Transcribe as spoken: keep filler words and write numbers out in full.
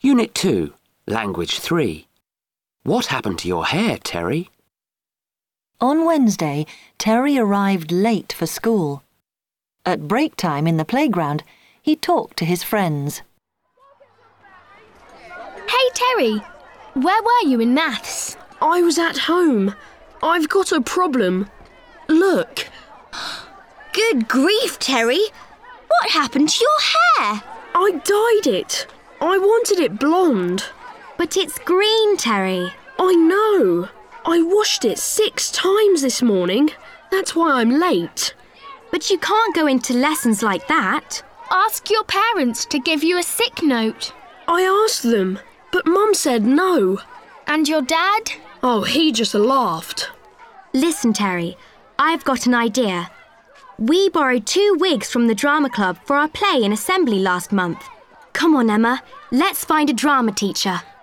Unit two, Language three. What happened to your hair, Terry? On Wednesday, Terry arrived late for school. At break time in the playground, he talked to his friends. Hey, Terry, where were you in maths? I was at home. I've got a problem. Look. Good grief, Terry. What happened to your hair? I dyed it. I wanted it blonde. But it's green, Terry. I know. I washed it six times this morning. That's why I'm late. But you can't go into lessons like that. Ask your parents to give you a sick note. I asked them, but Mum said no. And your dad? Oh, he just laughed. Listen, Terry, I've got an idea. We borrowed two wigs from the drama club for our play in assembly last month. Come on, Emma, let's find a drama teacher.